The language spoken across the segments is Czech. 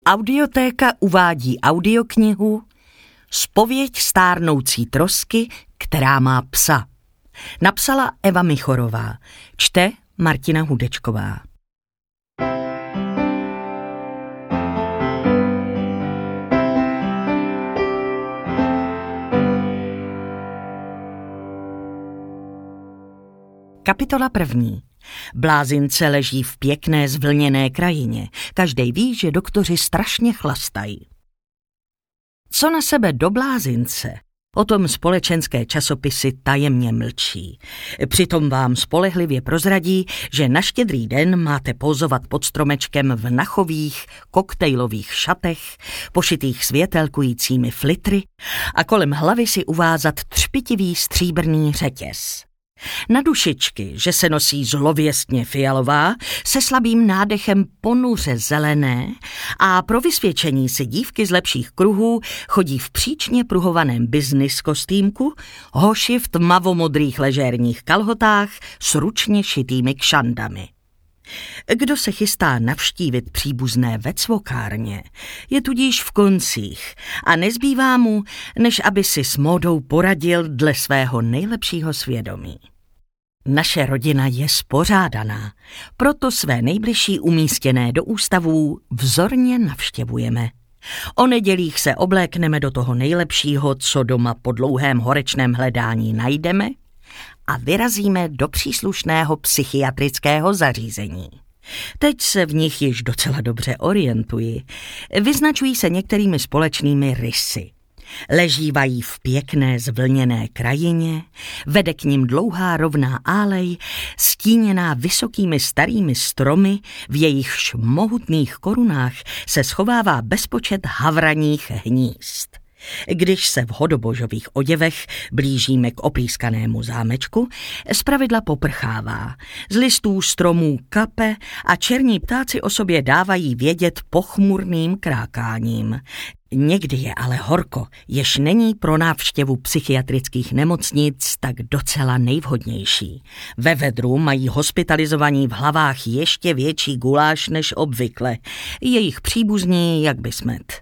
Audiotéka uvádí audioknihu Zpověď stárnoucí trosky, která má psa. Napsala Eva Michorová, čte Martina Hudečková. Kapitola 1. Blázince leží v pěkné zvlněné krajině. Každej ví, že doktoři strašně chlastají. Co na sebe do blázince? O tom společenské časopisy tajemně mlčí. Přitom vám spolehlivě prozradí, že na Štědrý den máte pózovat pod stromečkem v nachových, koktejlových šatech, pošitých světelkujícími flitry a kolem hlavy si uvázat třpitivý stříbrný řetěz. Na dušičky, že se nosí zlověstně fialová, se slabým nádechem ponuře zelené a pro vysvědčení si dívky z lepších kruhů chodí v příčně pruhovaném business kostýmku, hoši v tmavomodrých ležérních kalhotách s ručně šitými kšandami. Kdo se chystá navštívit příbuzné ve cvokárně, je tudíž v koncích a nezbývá mu, než aby si s módou poradil dle svého nejlepšího svědomí. Naše rodina je spořádaná, proto své nejbližší umístěné do ústavů vzorně navštěvujeme. O nedělích se oblékneme do toho nejlepšího, co doma po dlouhém horečném hledání najdeme, a vyrazíme do příslušného psychiatrického zařízení. Teď se v nich již docela dobře orientuji. Vyznačují se některými společnými rysy. Ležívají v pěkné zvlněné krajině, vede k nim dlouhá rovná álej, stíněná vysokými starými stromy, v jejichž mohutných korunách se schovává bezpočet havraních hnízd. Když se v hodobožových oděvech blížíme k oplískanému zámečku, zpravidla poprchává. Z listů stromů kape a černí ptáci o sobě dávají vědět pochmurným krákáním. Někdy je ale horko, jež není pro návštěvu psychiatrických nemocnic tak docela nejvhodnější. Ve vedru mají hospitalizovaní v hlavách ještě větší guláš než obvykle. Jejich příbuzní jak by smet.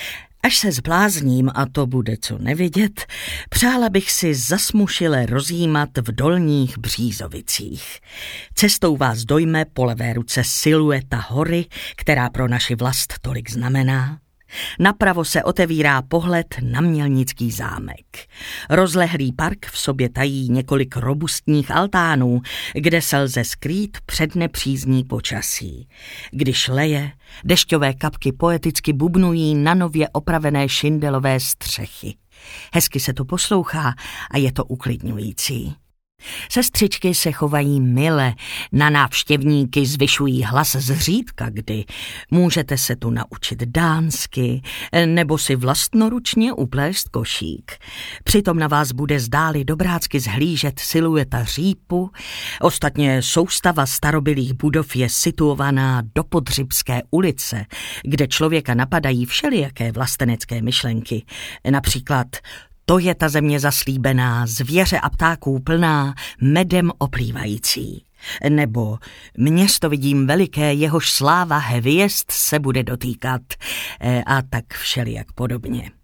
Až se zblázním, a to bude co nevidět, přála bych si zasmušile rozjímat v Dolních Břízovicích. Cestou vás dojme po levé ruce silueta hory, která pro naši vlast tolik znamená. Napravo se otevírá pohled na Mělnický zámek. Rozlehlý park v sobě tají několik robustních altánů, kde se lze skrýt před nepřízní počasí. Když leje, dešťové kapky poeticky bubnují na nově opravené šindelové střechy. Hezky se to poslouchá a je to uklidňující. Sestřičky se chovají mile, na návštěvníky zvyšují hlas zřídka kdy. Můžete se tu naučit dánsky nebo si vlastnoručně uplést košík. Přitom na vás bude zdáli dobrácky zhlížet silueta řípu. Ostatně soustava starobylých budov je situovaná do Podřibské ulice, kde člověka napadají všelijaké vlastenecké myšlenky. Například: to je ta země zaslíbená, zvěře a ptáků plná, medem oplývající. Nebo město vidím veliké, jehož sláva hvězd se bude dotýkat. A tak všelijak podobně.